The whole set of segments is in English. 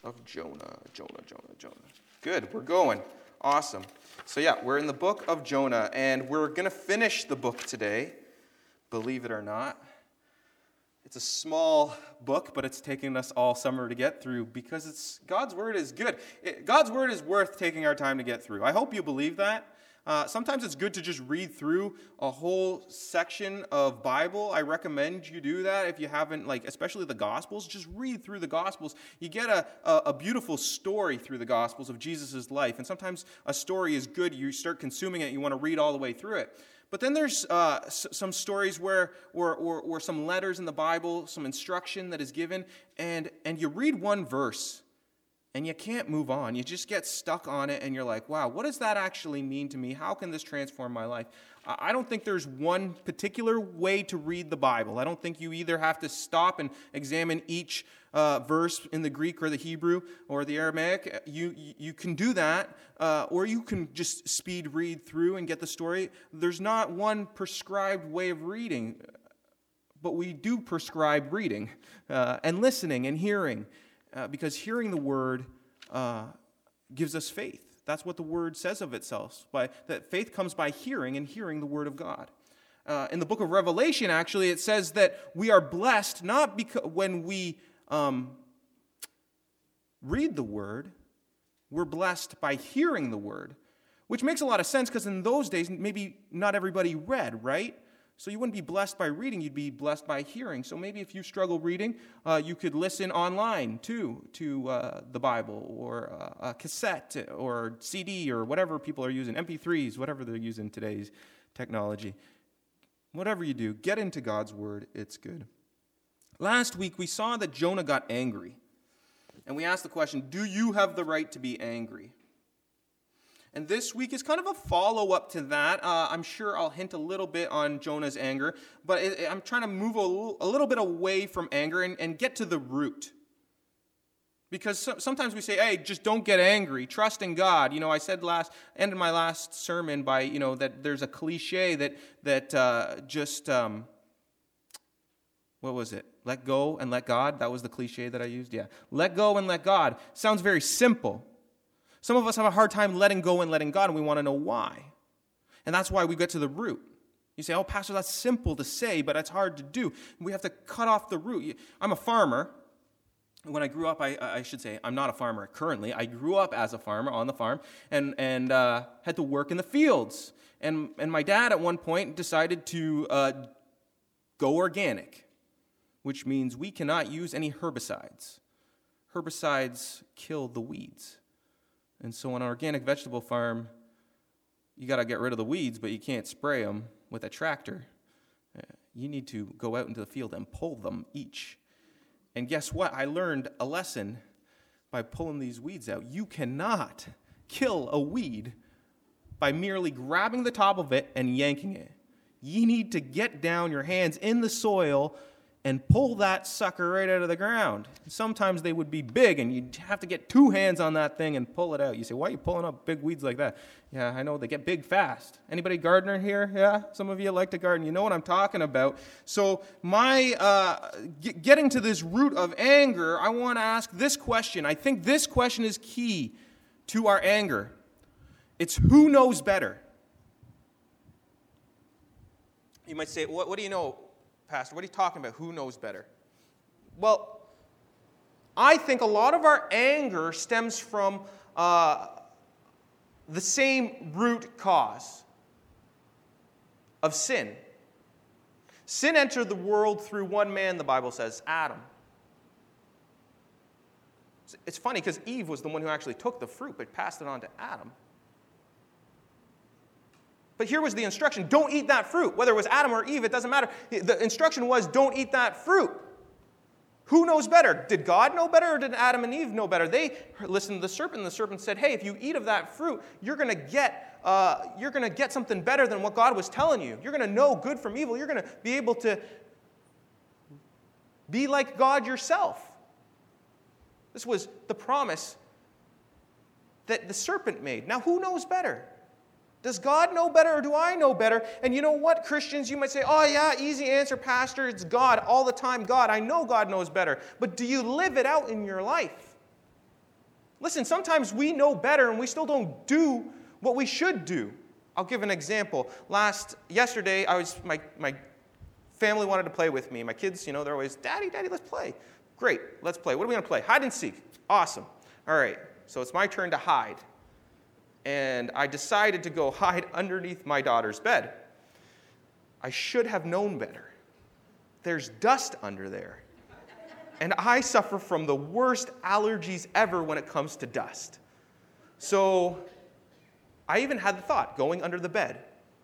of Jonah. Good, we're going. Awesome. So yeah, we're in the book of Jonah, and we're going to finish the book today, believe it or not. It's a small book, but it's taken us all summer to get through because God's Word is good. God's Word is worth taking our time to get through. I hope you believe that. Sometimes it's good to just read through a whole section of Bible. I recommend you do that if you haven't, especially the Gospels. Just read through the Gospels. You get a beautiful story through the Gospels of Jesus' life. And sometimes a story is good. You start consuming it. You want to read all the way through it. But then there's some stories where some letters in the Bible, some instruction that is given, and you read one verse, and you can't move on. You just get stuck on it, and you're like, wow, what does that actually mean to me? How can this transform my life? I don't think there's one particular way to read the Bible. I don't think you either have to stop and examine each verse in the Greek or the Hebrew or the Aramaic. You can do that, or you can just speed read through and get the story. There's not one prescribed way of reading, but we do prescribe reading and listening and hearing. Because hearing the Word gives us faith. That's what the Word says of itself. That faith comes by hearing, and hearing the Word of God. In the book of Revelation, actually, it says that we are blessed not because when we read the Word, we're blessed by hearing the Word, which makes a lot of sense because in those days, maybe not everybody read, right? So you wouldn't be blessed by reading, you'd be blessed by hearing. So maybe if you struggle reading, you could listen online to the Bible, or a cassette, or CD, or whatever people are using, MP3s, whatever they're using today's technology. Whatever you do, get into God's Word, it's good. Last week, we saw that Jonah got angry. And we asked the question, do you have the right to be angry? And this week is kind of a follow-up to that. I'm sure I'll hint a little bit on Jonah's anger, but I'm trying to move a little bit away from anger and get to the root. Because sometimes we say, hey, just don't get angry. Trust in God. I said ended my last sermon by, that there's a cliche that what was it? Let go and let God. That was the cliche that I used. Yeah. Let go and let God. Sounds very simple. Some of us have a hard time letting go and letting God, and we want to know why. And that's why we get to the root. You say, oh, Pastor, that's simple to say, but it's hard to do. We have to cut off the root. I'm a farmer. When I grew up, I should say, I'm not a farmer currently. I grew up as a farmer on the farm and had to work in the fields. And my dad at one point decided to go organic, which means we cannot use any herbicides. Herbicides kill the weeds. And so on an organic vegetable farm, you got to get rid of the weeds, but you can't spray them with a tractor. You need to go out into the field and pull them each. And guess what? I learned a lesson by pulling these weeds out. You cannot kill a weed by merely grabbing the top of it and yanking it. You need to get down your hands in the soil and pull that sucker right out of the ground. Sometimes they would be big, and you'd have to get two hands on that thing and pull it out. You say, why are you pulling up big weeds like that? Yeah, I know, they get big fast. Anybody gardener here? Yeah, some of you like to garden. You know what I'm talking about. So getting to this root of anger, I want to ask this question. I think this question is key to our anger. It's who knows better? You might say, what do you know, Pastor? What are you talking about? Who knows better? Well, I think a lot of our anger stems from the same root cause of sin. Sin entered the world through one man, the Bible says, Adam. It's funny because Eve was the one who actually took the fruit, but passed it on to Adam. But here was the instruction, don't eat that fruit. Whether it was Adam or Eve, it doesn't matter. The instruction was, don't eat that fruit. Who knows better? Did God know better, or did Adam and Eve know better? They listened to the serpent, and the serpent said, hey, if you eat of that fruit, you're going to get something better than what God was telling you. You're going to know good from evil. You're going to be able to be like God yourself. This was the promise that the serpent made. Now, who knows better? Does God know better, or do I know better? And you know what, Christians, you might say, oh yeah, easy answer, Pastor, it's God, all the time God. I know God knows better. But do you live it out in your life? Listen, sometimes we know better and we still don't do what we should do. I'll give an example. Yesterday, my family wanted to play with me. My kids, they're always, Daddy, let's play. Great, let's play. What are we going to play? Hide and seek. Awesome. All right, so it's my turn to hide. And I decided to go hide underneath my daughter's bed. I should have known better. There's dust under there. And I suffer from the worst allergies ever when it comes to dust. So I even had the thought, going under the bed,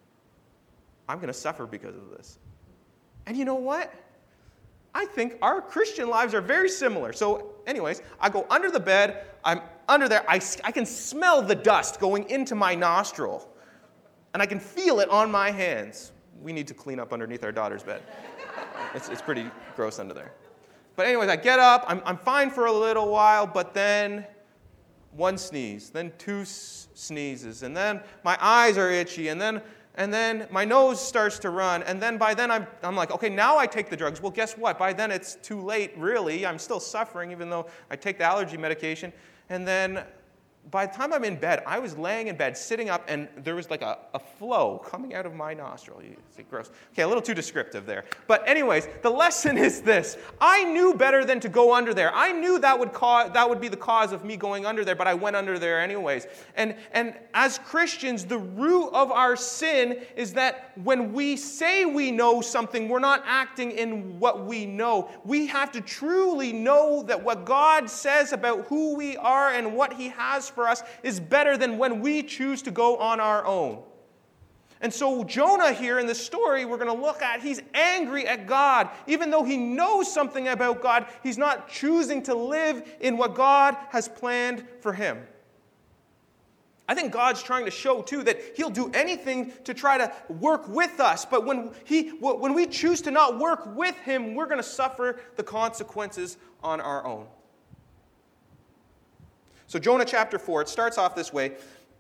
I'm going to suffer because of this. And you know what? I think our Christian lives are very similar. So anyways, I go under the bed. I'm under there. I can smell the dust going into my nostril. And I can feel it on my hands. We need to clean up underneath our daughter's bed. It's pretty gross under there. But anyways, I get up. I'm fine for a little while, but then one sneeze, then two sneezes, and then my eyes are itchy, and then my nose starts to run, and then by then I'm like, okay, now I take the drugs. Well, guess what? By then it's too late, really. I'm still suffering, even though I take the allergy medication. And then by the time I'm in bed, I was laying in bed, sitting up, and there was like a flow coming out of my nostril. You see, gross. Okay, a little too descriptive there. But anyways, the lesson is this. I knew better than to go under there. I knew that would be the cause of me going under there, but I went under there anyways. And as Christians, the root of our sin is that when we say we know something, we're not acting in what we know. We have to truly know that what God says about who we are and what He has for us is better than when we choose to go on our own. And so Jonah here in this story we're going to look at, he's angry at God. Even though he knows something about God, he's not choosing to live in what God has planned for him. I think God's trying to show, too, that He'll do anything to try to work with us. But when we choose to not work with Him, we're going to suffer the consequences on our own. So Jonah chapter 4, it starts off this way.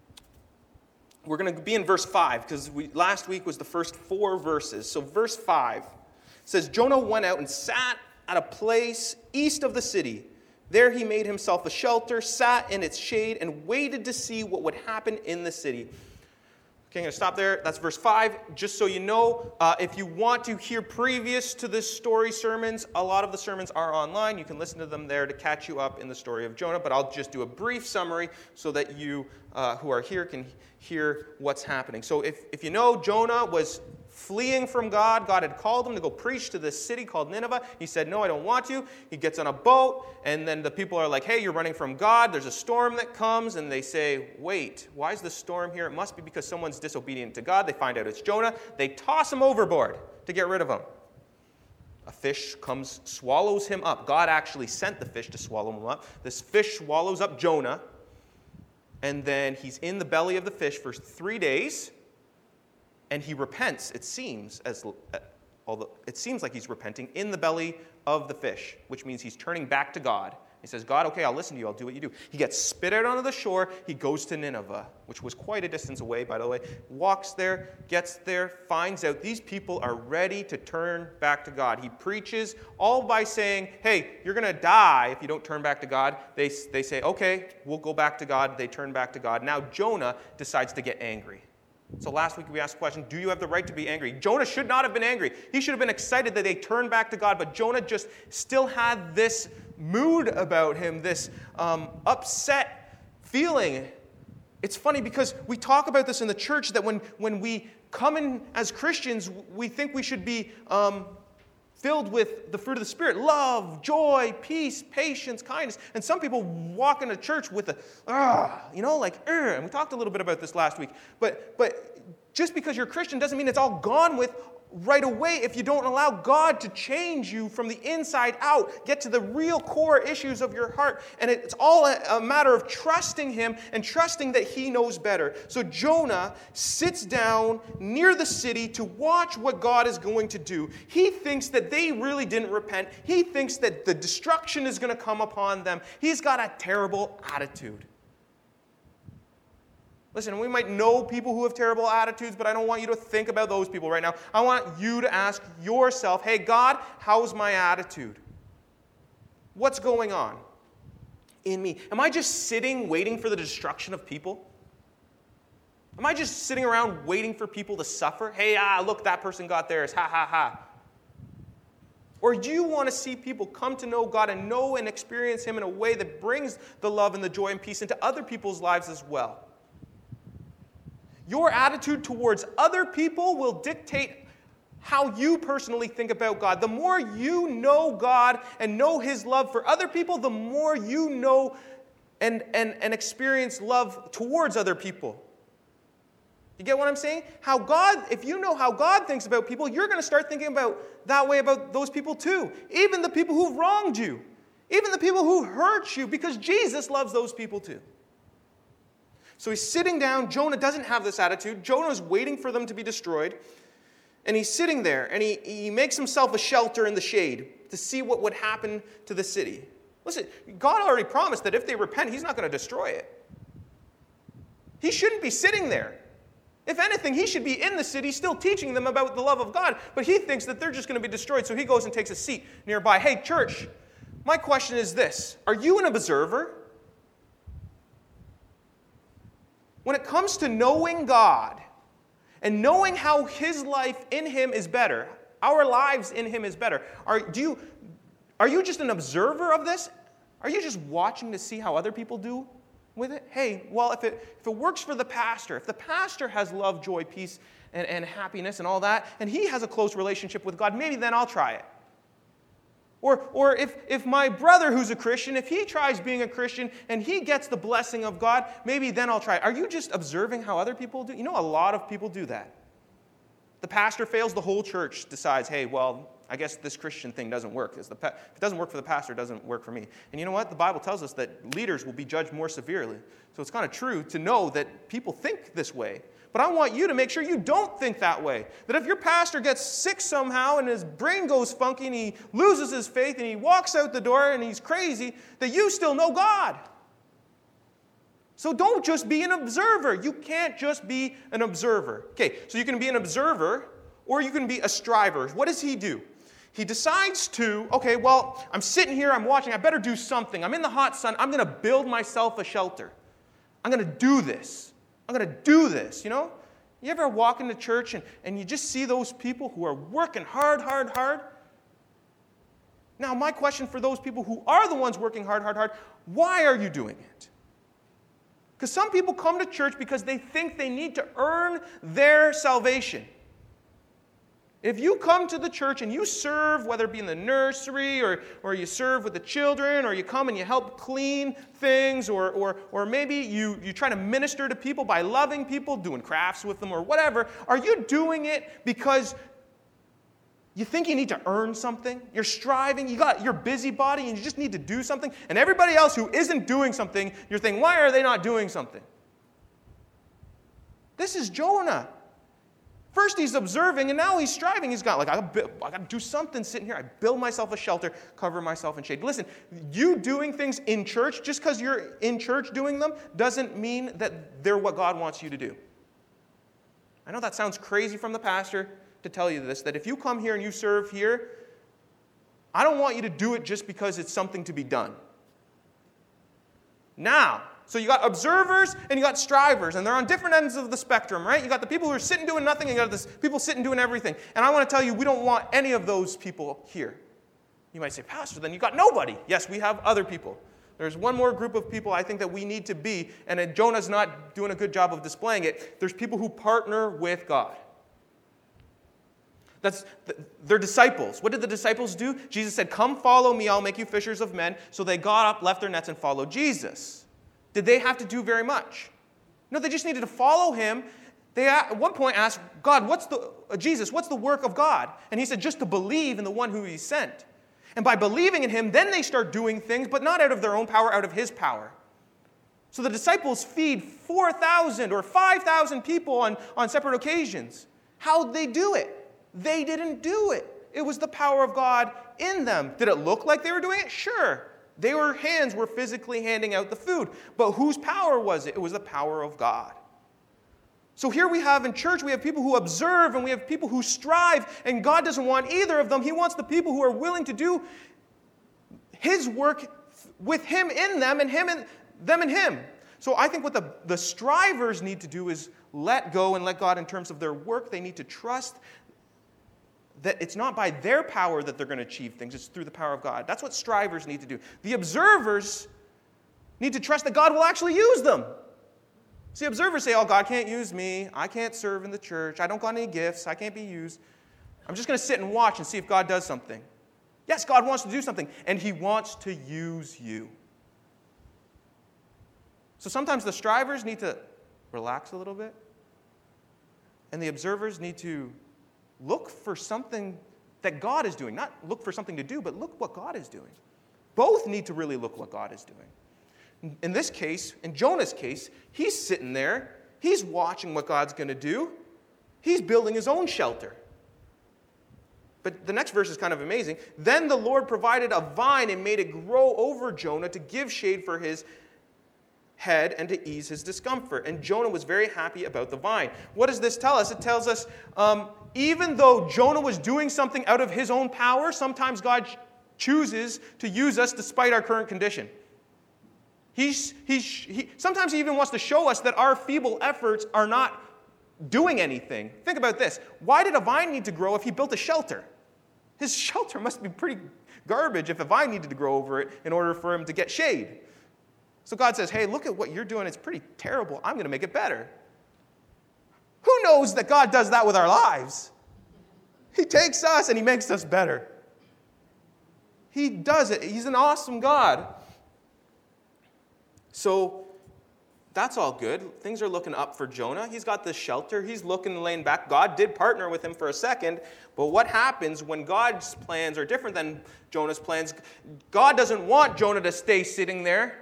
We're going to be in verse 5, because last week was the first 4 verses. So verse 5 says, Jonah went out and sat at a place east of the city. There he made himself a shelter, sat in its shade, and waited to see what would happen in the city. Okay, I'm going to stop there. That's verse 5. Just so you know, if you want to hear previous to this story sermons, a lot of the sermons are online. You can listen to them there to catch you up in the story of Jonah, but I'll just do a brief summary so that you who are here can hear what's happening. So if you know, Jonah was fleeing from God. God had called him to go preach to this city called Nineveh. He said, no, I don't want to. He gets on a boat, and then the people are like, hey, you're running from God. There's a storm that comes, and they say, wait, why is the storm here? It must be because someone's disobedient to God. They find out it's Jonah. They toss him overboard to get rid of him. A fish comes, swallows him up. God actually sent the fish to swallow him up. This fish swallows up Jonah, and then he's in the belly of the fish for 3 days. And he repents, it seems like he's repenting in the belly of the fish, which means he's turning back to God. He says, God, okay, I'll listen to you. I'll do what you do. He gets spit out onto the shore. He goes to Nineveh, which was quite a distance away, by the way. Walks there, gets there, finds out these people are ready to turn back to God. He preaches all by saying, hey, you're going to die if you don't turn back to God. They say, okay, we'll go back to God. They turn back to God. Now Jonah decides to get angry. So last week we asked the question, do you have the right to be angry? Jonah should not have been angry. He should have been excited that they turned back to God, but Jonah just still had this mood about him, this upset feeling. It's funny because we talk about this in the church that when we come in as Christians, we think we should be filled with the fruit of the Spirit, love, joy, peace, patience, kindness. And some people walk into church with and we talked a little bit about this last week. But just because you're a Christian doesn't mean it's all gone with right away if you don't allow God to change you from the inside out, get to the real core issues of your heart. And it's all a matter of trusting Him and trusting that He knows better. So Jonah sits down near the city to watch what God is going to do. He thinks that they really didn't repent. He thinks that the destruction is going to come upon them. He's got a terrible attitude. Listen, we might know people who have terrible attitudes, but I don't want you to think about those people right now. I want you to ask yourself, hey, God, how's my attitude? What's going on? in me? Am I just sitting waiting for the destruction of people? Am I just sitting around waiting for people to suffer? Hey, look, that person got theirs. Ha, ha, ha. Or do you want to see people come to know God and know and experience Him in a way that brings the love and the joy and peace into other people's lives as well? Your attitude towards other people will dictate how you personally think about God. The more you know God and know His love for other people, the more you know and experience love towards other people. You get what I'm saying? If you know how God thinks about people, you're going to start thinking about that way about those people too. Even the people who've wronged you. Even the people who hurt you, because Jesus loves those people too. So he's sitting down. Jonah doesn't have this attitude. Jonah's waiting for them to be destroyed. And he's sitting there, and he makes himself a shelter in the shade to see what would happen to the city. Listen, God already promised that if they repent, He's not going to destroy it. He shouldn't be sitting there. If anything, he should be in the city still teaching them about the love of God, but he thinks that they're just going to be destroyed, so he goes and takes a seat nearby. Hey, church, my question is this. Are you an observer? When it comes to knowing God and knowing how His life in Him is better, our lives in Him is better, are you just an observer of this? Are you just watching to see how other people do with it? Hey, well, if it works for the pastor, if the pastor has love, joy, peace, and happiness and all that, and he has a close relationship with God, maybe then I'll try it. Or if my brother who's a Christian, if he tries being a Christian and he gets the blessing of God, maybe then I'll try it. Are you just observing how other people do? You know, a lot of people do that. The pastor fails, the whole church decides, hey, well, I guess this Christian thing doesn't work. If it doesn't work for the pastor, it doesn't work for me. And you know what? The Bible tells us that leaders will be judged more severely. So it's kind of true to know that people think this way. But I want you to make sure you don't think that way. That if your pastor gets sick somehow and his brain goes funky and he loses his faith and he walks out the door and he's crazy, that you still know God. So don't just be an observer. You can't just be an observer. Okay, so you can be an observer or you can be a striver. What does he do? He decides to, okay, well, I'm sitting here, I'm watching, I better do something. I'm in the hot sun, I'm going to build myself a shelter. I'm going to do this. I'm going to do this, you know? You ever walk into church and you just see those people who are working hard? Now, my question for those people who are the ones working hard, why are you doing it? Because some people come to church because they think they need to earn their salvation. If you come to the church and you serve, whether it be in the nursery or you serve with the children or you come and you help clean things or maybe you try to minister to people by loving people, doing crafts with them or whatever, are you doing it because you think you need to earn something? You're striving, you got your busybody and you just need to do something, and everybody else who isn't doing something, you're thinking, why are they not doing something? This is Jonah. First he's observing, and now he's striving. He's got, I got to do something sitting here. I build myself a shelter, cover myself in shade. Listen, you doing things in church, just because you're in church doing them, doesn't mean that they're what God wants you to do. I know that sounds crazy from the pastor to tell you this, that if you come here and you serve here, I don't want you to do it just because it's something to be done. Now, so you got observers and you got strivers, and they're on different ends of the spectrum, right? You got the people who are sitting doing nothing, and you got the people sitting doing everything. And I want to tell you, we don't want any of those people here. You might say, Pastor, then you got nobody. Yes, we have other people. There's one more group of people I think that we need to be, and Jonah's not doing a good job of displaying it. There's people who partner with God. They're disciples. What did the disciples do? Jesus said, come follow me, I'll make you fishers of men. So they got up, left their nets, and followed Jesus. Did they have to do very much? No, they just needed to follow him. They at one point asked, God, Jesus, what's the work of God? And he said, just to believe in the one who he sent. And by believing in him, then they start doing things, but not out of their own power, out of his power. So the disciples feed 4,000 or 5,000 people on separate occasions. How'd they do it? They didn't do it. It was the power of God in them. Did it look like they were doing it? Sure. Their hands were physically handing out the food. But whose power was it? It was the power of God. So here we have in church, we have people who observe and we have people who strive, and God doesn't want either of them. He wants the people who are willing to do his work with him in them and him in them in him. So I think what the strivers need to do is let go and let God in terms of their work. They need to trust that it's not by their power that they're going to achieve things. It's through the power of God. That's what strivers need to do. The observers need to trust that God will actually use them. See, observers say, oh, God can't use me. I can't serve in the church. I don't got any gifts. I can't be used. I'm just going to sit and watch and see if God does something. Yes, God wants to do something, and he wants to use you. So sometimes the strivers need to relax a little bit, and the observers need to look for something that God is doing. Not look for something to do, but look what God is doing. Both need to really look what God is doing. In this case, in Jonah's case, he's sitting there. He's watching what God's going to do. He's building his own shelter. But the next verse is kind of amazing. Then the Lord provided a vine and made it grow over Jonah to give shade for his head and to ease his discomfort. And Jonah was very happy about the vine. What does this tell us? It tells us even though Jonah was doing something out of his own power, sometimes God chooses to use us despite our current condition. Sometimes he even wants to show us that our feeble efforts are not doing anything. Think about this. Why did a vine need to grow if he built a shelter? His shelter must be pretty garbage if a vine needed to grow over it in order for him to get shade. So God says, hey, look at what you're doing. It's pretty terrible. I'm going to make it better. Who knows that God does that with our lives? He takes us and he makes us better. He does it. He's an awesome God. So that's all good. Things are looking up for Jonah. He's got this shelter. He's looking and laying back. God did partner with him for a second. But what happens when God's plans are different than Jonah's plans? God doesn't want Jonah to stay sitting there.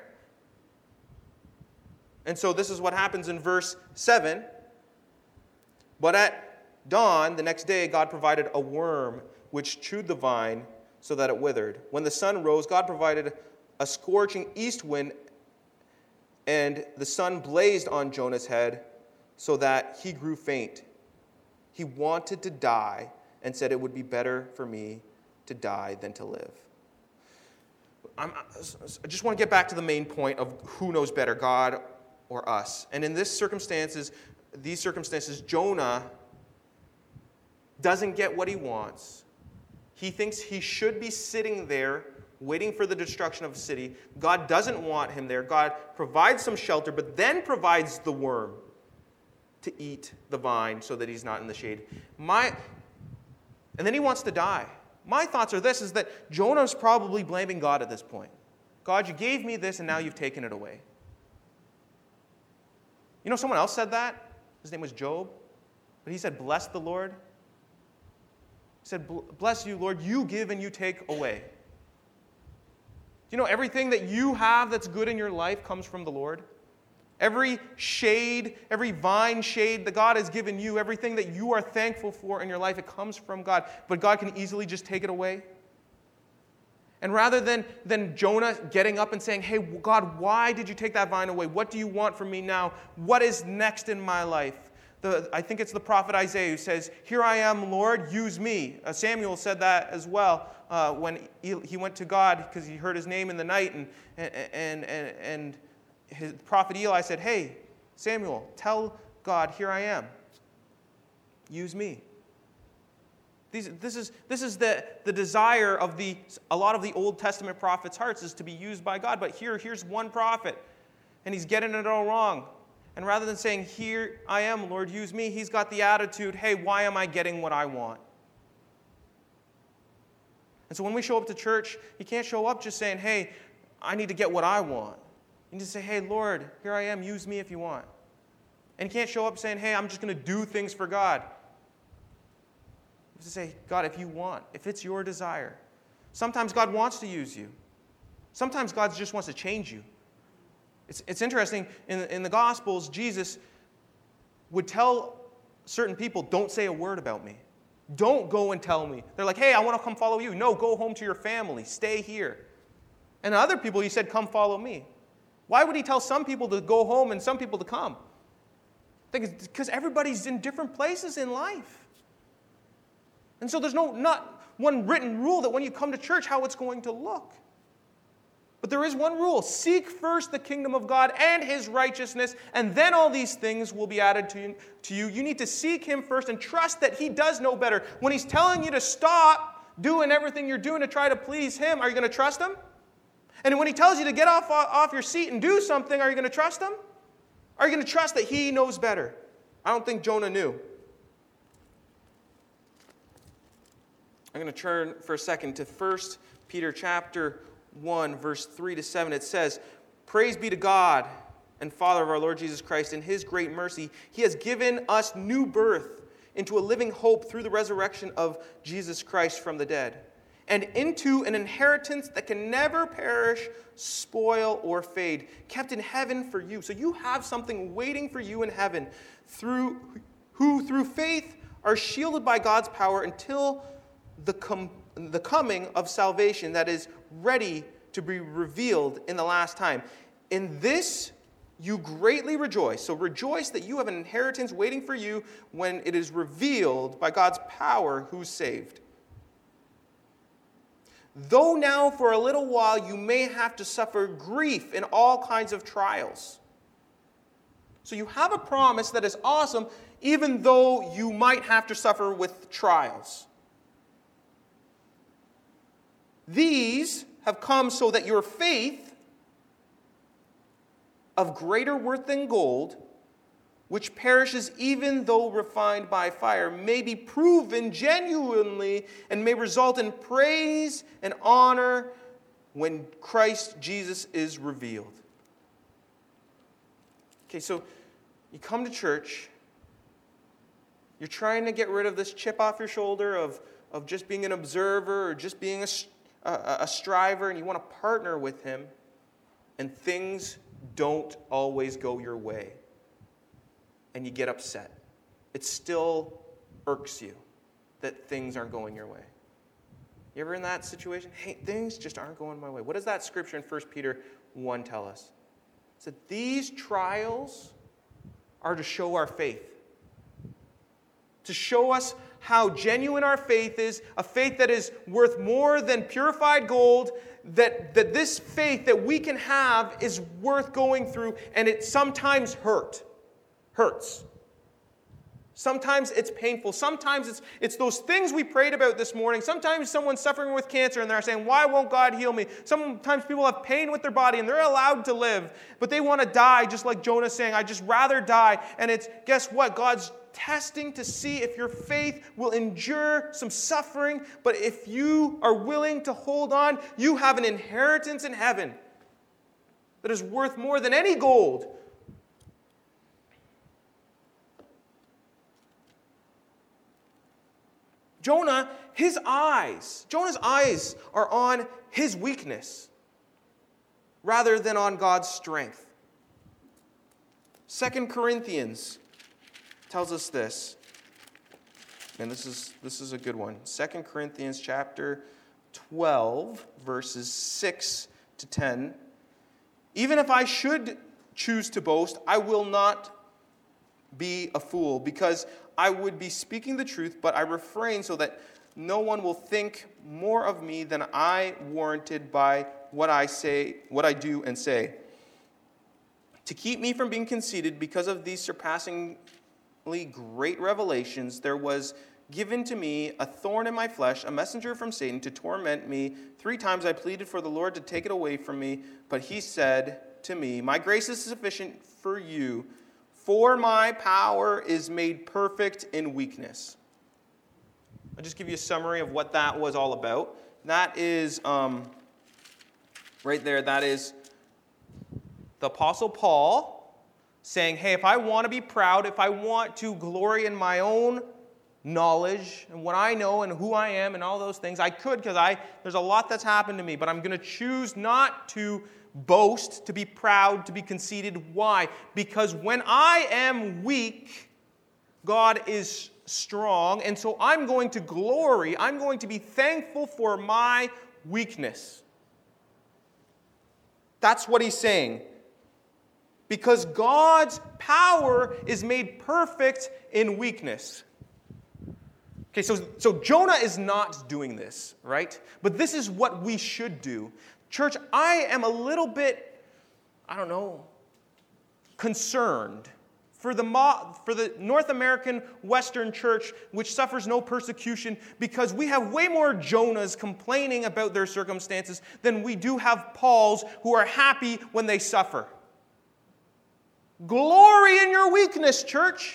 And so this is what happens in verse 7. But at dawn, the next day, God provided a worm which chewed the vine so that it withered. When the sun rose, God provided a scorching east wind, and the sun blazed on Jonah's head so that he grew faint. He wanted to die and said, it would be better for me to die than to live. I just want to get back to the main point of who knows better, God or us. And in these circumstances, Jonah doesn't get what he wants. He thinks he should be sitting there waiting for the destruction of a city. God doesn't want him there. God provides some shelter, but then provides the worm to eat the vine so that he's not in the shade. And then he wants to die. My thoughts are this, is that Jonah's probably blaming God at this point. God, you gave me this and now you've taken it away. You know, someone else said that. His name was Job. But he said, bless the Lord. He said, bless you, Lord. You give and you take away. You know, everything that you have that's good in your life comes from the Lord. Every shade, every vine shade that God has given you, everything that you are thankful for in your life, it comes from God. But God can easily just take it away. And rather than Jonah getting up and saying, hey, God, why did you take that vine away? What do you want from me now? What is next in my life? I think it's the prophet Isaiah who says, here I am, Lord, use me. Samuel said that as well when he went to God because he heard his name in the night. And his prophet Eli said, hey, Samuel, tell God, here I am. Use me. This is the desire of a lot of the Old Testament prophets' hearts, is to be used by God. But here's one prophet, and he's getting it all wrong. And rather than saying, here I am, Lord, use me, he's got the attitude, hey, why am I getting what I want? And so when we show up to church, you can't show up just saying, hey, I need to get what I want. You need to say, hey, Lord, here I am, use me if you want. And you can't show up saying, hey, I'm just going to do things for God. You have to say, God, if you want, if it's your desire. Sometimes God wants to use you. Sometimes God just wants to change you. It's interesting, in the Gospels, Jesus would tell certain people, don't say a word about me. Don't go and tell me. They're like, hey, I want to come follow you. No, go home to your family. Stay here. And other people, he said, come follow me. Why would he tell some people to go home and some people to come? I think it's because everybody's in different places in life. And so there's not one written rule that when you come to church, how it's going to look. But there is one rule. Seek first the kingdom of God and his righteousness, and then all these things will be added to you. You need to seek him first and trust that he does know better. When he's telling you to stop doing everything you're doing to try to please him, are you going to trust him? And when he tells you to get off your seat and do something, are you going to trust him? Are you going to trust that he knows better? I don't think Jonah knew. I'm going to turn for a second to 1 Peter chapter 1, verse 3 to 7. It says, "Praise be to God and Father of our Lord Jesus Christ. In his great mercy, he has given us new birth into a living hope through the resurrection of Jesus Christ from the dead, and into an inheritance that can never perish, spoil, or fade, kept in heaven for you." So you have something waiting for you in heaven, who through faith are shielded by God's power until the coming of salvation that is ready to be revealed in the last time. In this you greatly rejoice. So rejoice that you have an inheritance waiting for you when it is revealed by God's power who's saved. Though now for a little while you may have to suffer grief in all kinds of trials. So you have a promise that is awesome, even though you might have to suffer with trials. These have come so that your faith, of greater worth than gold, which perishes even though refined by fire, may be proven genuinely and may result in praise and honor when Christ Jesus is revealed. Okay, so you come to church, you're trying to get rid of this chip off your shoulder of just being an observer or just being a striver, and you want to partner with him, and things don't always go your way, and you get upset. It still irks you that things aren't going your way. You ever in that situation? Hey, things just aren't going my way. What does that scripture in 1 Peter 1 tell us? It said these trials are to show our faith. To show us how genuine our faith is, a faith that is worth more than purified gold, that this faith that we can have is worth going through, and it sometimes hurts. Sometimes it's painful. Sometimes it's those things we prayed about this morning. Sometimes someone's suffering with cancer and they're saying, why won't God heal me? Sometimes people have pain with their body and they're allowed to live, but they want to die, just like Jonah's saying, I'd just rather die. And it's, guess what? God's testing to see if your faith will endure some suffering, but if you are willing to hold on, you have an inheritance in heaven that is worth more than any gold. Jonah's eyes are on his weakness rather than on God's strength. 2 Corinthians tells us this, and this is a good one. 2 Corinthians chapter 12, verses 6 to 10. Even if I should choose to boast, I will not be a fool, because I would be speaking the truth, but I refrain so that no one will think more of me than I warranted by what I do and say. To keep me from being conceited because of these surpassingly great revelations, there was given to me a thorn in my flesh, a messenger from Satan to torment me. 3 times I pleaded for the Lord to take it away from me, but he said to me, my grace is sufficient for you, for my power is made perfect in weakness. I'll just give you a summary of what that was all about. That is, right there, that is the Apostle Paul saying, hey, if I want to be proud, if I want to glory in my own knowledge and what I know and who I am and all those things, I could, because there's a lot that's happened to me, but I'm going to choose not to boast, to be proud, to be conceited. Why? Because when I am weak, God is strong, and so I'm going to glory. I'm going to be thankful for my weakness. That's what he's saying. Because God's power is made perfect in weakness. Okay, so Jonah is not doing this, right? But this is what we should do. Church, I am a little bit, concerned for the North American Western church, which suffers no persecution, because we have way more Jonahs complaining about their circumstances than we do have Pauls who are happy when they suffer. Glory in your weakness, church.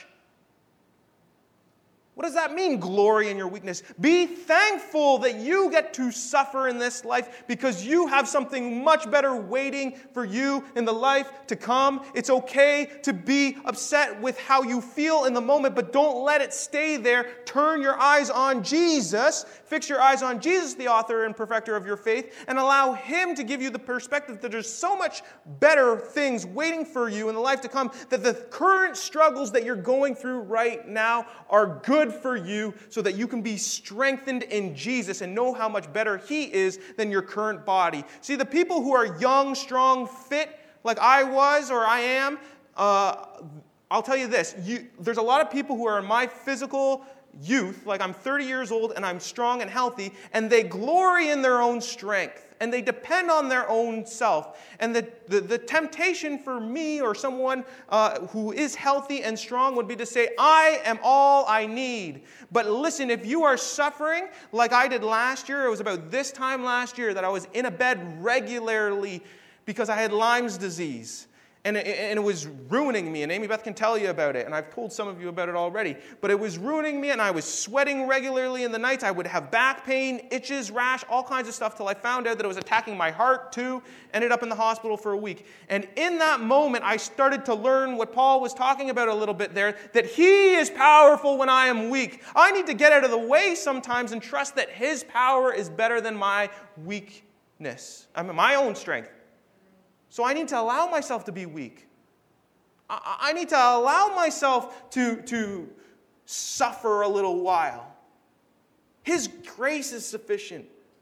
What does that mean, glory in your weakness? Be thankful that you get to suffer in this life because you have something much better waiting for you in the life to come. It's okay to be upset with how you feel in the moment, but don't let it stay there. Turn your eyes on Jesus. Fix your eyes on Jesus, the author and perfecter of your faith, and allow Him to give you the perspective that there's so much better things waiting for you in the life to come, that the current struggles that you're going through right now are good for you so that you can be strengthened in Jesus and know how much better He is than your current body. See, the people who are young, strong, fit, like I was or I am, I'll tell you this. There's a lot of people who are in my physical youth, like I'm 30 years old and I'm strong and healthy, and they glory in their own strength. And they depend on their own self. And the temptation for me or someone who is healthy and strong would be to say, I am all I need. But listen, if you are suffering like I did last year, it was about this time last year that I was in a bed regularly because I had Lyme's disease. And it was ruining me, and Amy Beth can tell you about it, and I've told some of you about it already. But it was ruining me, and I was sweating regularly in the nights. I would have back pain, itches, rash, all kinds of stuff, till I found out that it was attacking my heart too. Ended up in the hospital for a week. And in that moment, I started to learn what Paul was talking about a little bit there, that He is powerful when I am weak. I need to get out of the way sometimes and trust that His power is better than my weakness, my own strength. So I need to allow myself to be weak. I need to allow myself to suffer a little while. His grace is sufficient.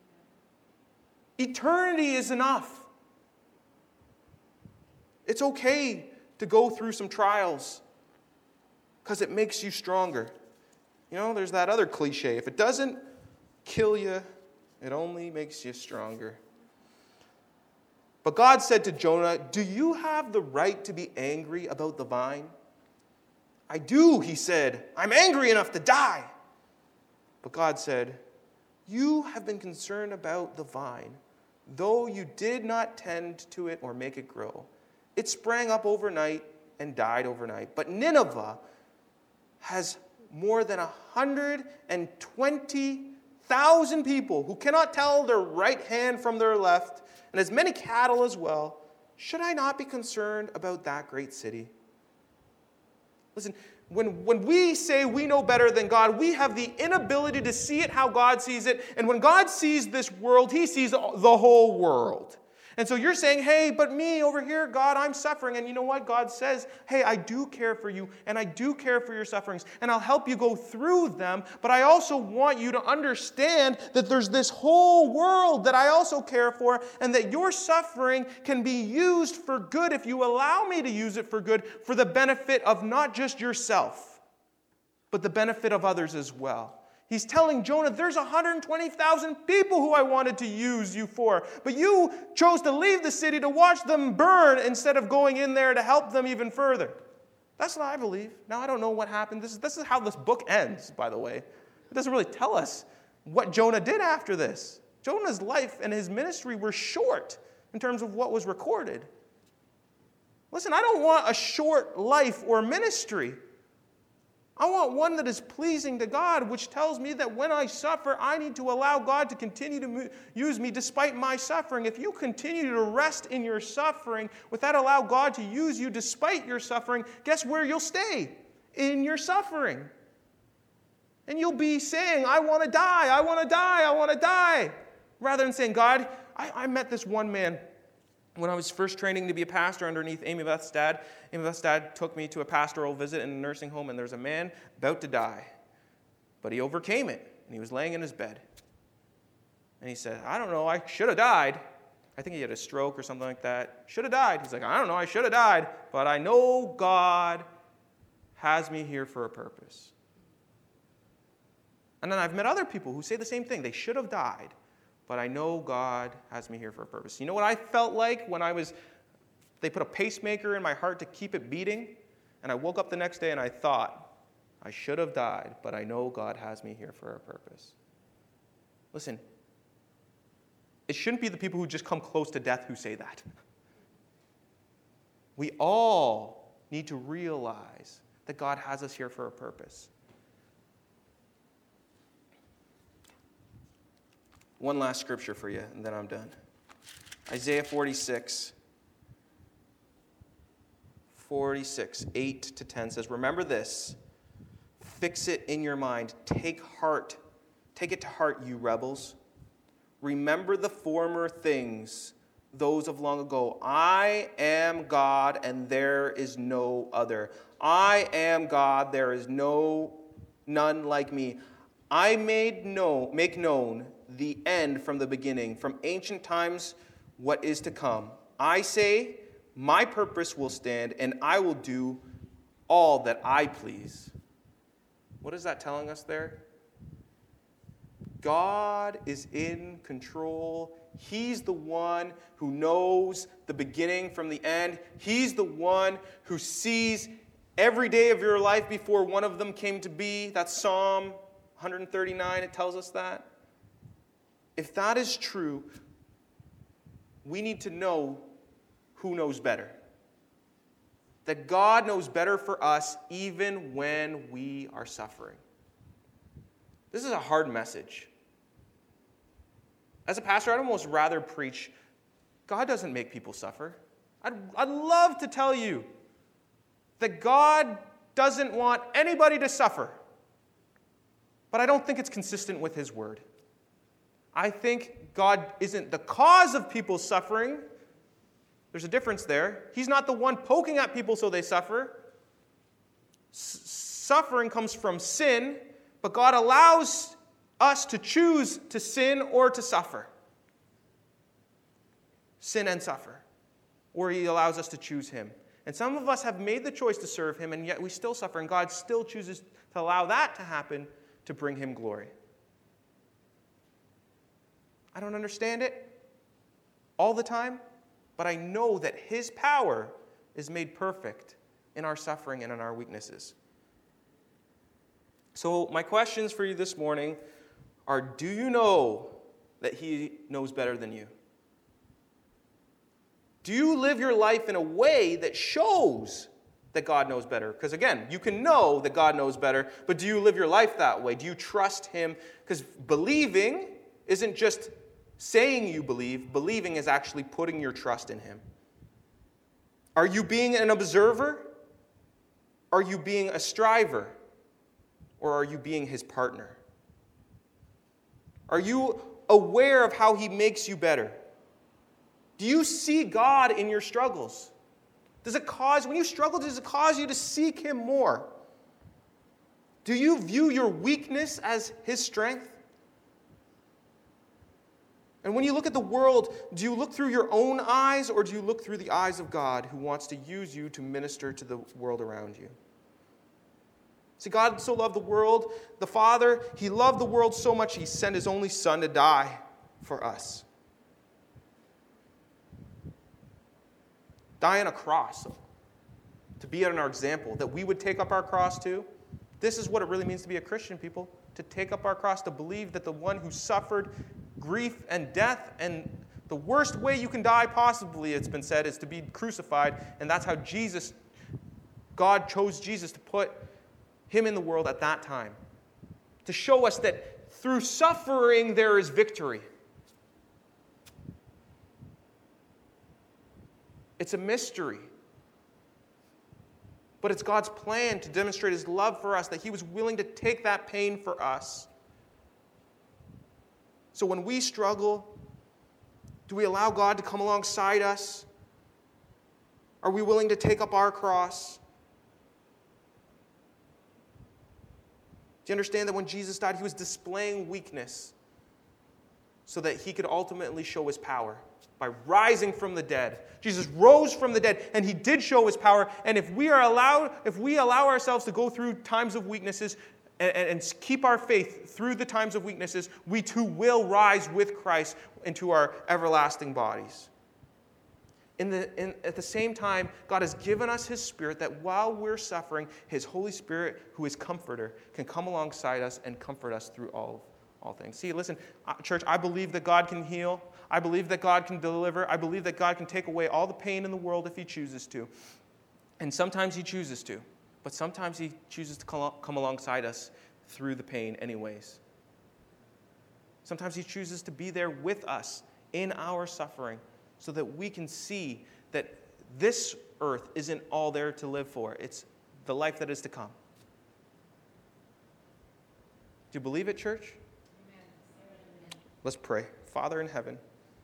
Eternity is enough. It's okay to go through some trials because it makes you stronger. You know, there's that other cliche. If it doesn't kill you, it only makes you stronger. But God said to Jonah, do you have the right to be angry about the vine? I do, he said. I'm angry enough to die. But God said, you have been concerned about the vine, though you did not tend to it or make it grow. It sprang up overnight and died overnight. But Nineveh has more than 120,000 people who cannot tell their right hand from their left, and as many cattle as well. Should I not be concerned about that great city? Listen, when we say we know better than God, we have the inability to see it how God sees it. And when God sees this world, He sees the whole world. And so you're saying, hey, but me over here, God, I'm suffering. And you know what? God says, hey, I do care for you, and I do care for your sufferings, and I'll help you go through them. But I also want you to understand that there's this whole world that I also care for, and that your suffering can be used for good if you allow me to use it for good, for the benefit of not just yourself, but the benefit of others as well. He's telling Jonah, there's 120,000 people who I wanted to use you for, but you chose to leave the city to watch them burn instead of going in there to help them even further. That's what I believe. Now, I don't know what happened. This is how this book ends, by the way. It doesn't really tell us what Jonah did after this. Jonah's life and his ministry were short in terms of what was recorded. Listen, I don't want a short life or ministry. I want one that is pleasing to God, which tells me that when I suffer, I need to allow God to continue to use me despite my suffering. If you continue to rest in your suffering without allow God to use you despite your suffering, guess where you'll stay? In your suffering. And you'll be saying, I want to die, I want to die, I want to die. Rather than saying, God, I met this one man when I was first training to be a pastor underneath Amy Beth's dad. Amy Beth's dad took me to a pastoral visit in a nursing home, and there's a man about to die. But he overcame it, and he was laying in his bed. And he said, I don't know, I should have died. I think he had a stroke or something like that. Should have died. He's like, I don't know, I should have died, but I know God has me here for a purpose. And then I've met other people who say the same thing. They should have died, but I know God has me here for a purpose. You know what I felt like when they put a pacemaker in my heart to keep it beating, and I woke up the next day and I thought, I should have died, but I know God has me here for a purpose. Listen, it shouldn't be the people who just come close to death who say that. We all need to realize that God has us here for a purpose. One last scripture for you, and then I'm done. Isaiah 46, 8 to 10 says, remember this, fix it in your mind, take it to heart, you rebels. Remember the former things, those of long ago. I am God, and there is no other. I am God, there is none like me. I make known the end from the beginning, from ancient times what is to come. I say, my purpose will stand, and I will do all that I please. What is that telling us there? God is in control. He's the one who knows the beginning from the end. He's the one who sees every day of your life before one of them came to be. That's Psalm 139, it tells us that. If that is true, we need to know who knows better. That God knows better for us even when we are suffering. This is a hard message. As a pastor, I'd almost rather preach, God doesn't make people suffer. I'd love to tell you that God doesn't want anybody to suffer. But I don't think it's consistent with His word. I think God isn't the cause of people's suffering. There's a difference there. He's not the one poking at people so they suffer. Suffering comes from sin, but God allows us to choose to sin or to suffer. Sin and suffer. Or He allows us to choose Him. And some of us have made the choice to serve Him, and yet we still suffer, and God still chooses to allow that to happen to bring Him glory. I don't understand it all the time, but I know that His power is made perfect in our suffering and in our weaknesses. So my questions for you this morning are, do you know that He knows better than you? Do you live your life in a way that shows that God knows better? Because again, you can know that God knows better, but do you live your life that way? Do you trust Him? Because believing isn't just saying you believe. Believing is actually putting your trust in Him. Are you being an observer? Are you being a striver? Or are you being His partner? Are you aware of how He makes you better? Do you see God in your struggles? When you struggle, does it cause you to seek Him more? Do you view your weakness as His strength? And when you look at the world, do you look through your own eyes, or do you look through the eyes of God, who wants to use you to minister to the world around you? See, God so loved the world, the Father, He loved the world so much He sent His only Son to die for us. Die on a cross, to be an example, that we would take up our cross too. This is what it really means to be a Christian, people, to take up our cross, to believe that the one who suffered grief and death, and the worst way you can die possibly, it's been said, is to be crucified, and that's how God chose Jesus to put Him in the world at that time, to show us that through suffering there is victory. It's a mystery. But it's God's plan to demonstrate His love for us, that He was willing to take that pain for us. So when we struggle, do we allow God to come alongside us? Are we willing to take up our cross? Do you understand that when Jesus died, He was displaying weakness so that He could ultimately show His power by rising from the dead? Jesus rose from the dead, and He did show His power. And if we allow ourselves to go through times of weaknesses and keep our faith through the times of weaknesses, we too will rise with Christ into our everlasting bodies. At the same time, God has given us His Spirit that while we're suffering, His Holy Spirit, who is Comforter, can come alongside us and comfort us through all things. See, listen, church, I believe that God can heal. I believe that God can deliver. I believe that God can take away all the pain in the world if He chooses to. And sometimes He chooses to. But sometimes He chooses to come alongside us through the pain anyways. Sometimes He chooses to be there with us in our suffering so that we can see that this earth isn't all there to live for. It's the life that is to come. Do you believe it, church? Amen. Let's pray. Father in heaven,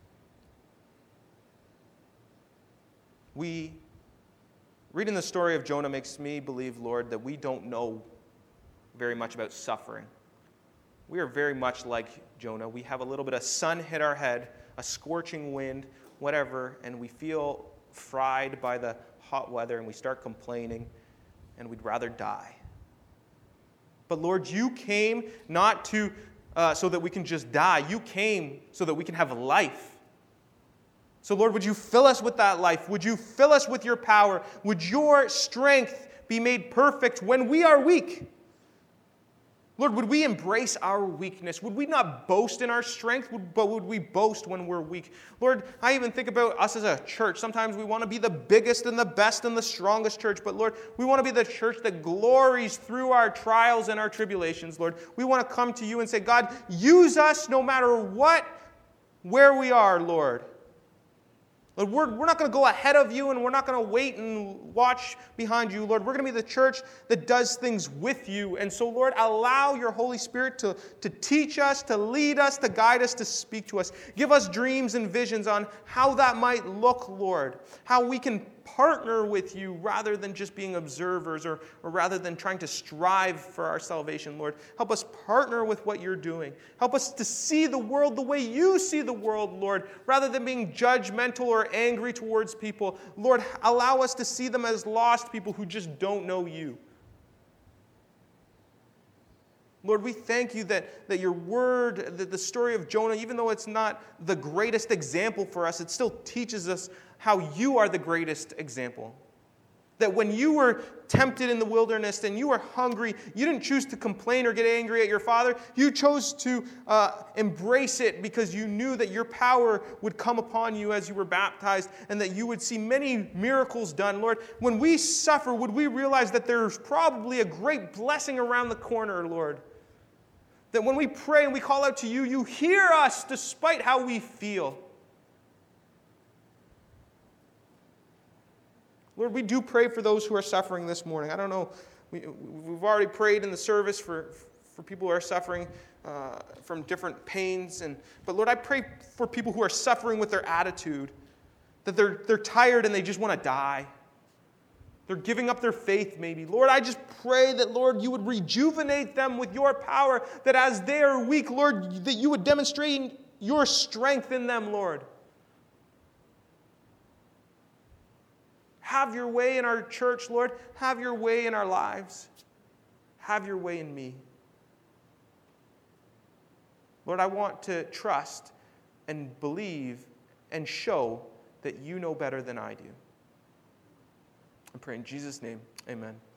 reading the story of Jonah makes me believe, Lord, that we don't know very much about suffering. We are very much like Jonah. We have a little bit of sun hit our head, a scorching wind, whatever, and we feel fried by the hot weather, and we start complaining, and we'd rather die. But Lord, you came not to so that we can just die. You came so that we can have life. So Lord, would you fill us with that life? Would you fill us with your power? Would your strength be made perfect when we are weak? Lord, would we embrace our weakness? Would we not boast in our strength, but would we boast when we're weak? Lord, I even think about us as a church. Sometimes we want to be the biggest and the best and the strongest church, but Lord, we want to be the church that glories through our trials and our tribulations, Lord. We want to come to you and say, God, use us no matter where we are, Lord. Lord, we're not going to go ahead of you, and we're not going to wait and watch behind you, Lord. We're going to be the church that does things with you. And so, Lord, allow your Holy Spirit to teach us, to lead us, to guide us, to speak to us. Give us dreams and visions on how that might look, Lord. How we can partner with you rather than just being observers or rather than trying to strive for our salvation, Lord. Help us partner with what you're doing. Help us to see the world the way you see the world, Lord, rather than being judgmental or angry towards people. Lord, allow us to see them as lost people who just don't know you. Lord, we thank you that your word, that the story of Jonah, even though it's not the greatest example for us, it still teaches us how you are the greatest example. That when you were tempted in the wilderness and you were hungry, you didn't choose to complain or get angry at your father. You chose to embrace it because you knew that your power would come upon you as you were baptized and that you would see many miracles done. Lord, when we suffer, would we realize that there's probably a great blessing around the corner, Lord? That when we pray and we call out to you, you hear us despite how we feel. Lord, we do pray for those who are suffering this morning. I don't know, we've already prayed in the service for people who are suffering from different pains. But Lord, I pray for people who are suffering with their attitude, that they're tired and they just want to die. They're giving up their faith maybe. Lord, I just pray that, Lord, you would rejuvenate them with your power, that as they are weak, Lord, that you would demonstrate your strength in them, Lord. Have your way in our church, Lord. Have your way in our lives. Have your way in me. Lord, I want to trust and believe and show that you know better than I do. I pray in Jesus' name, amen.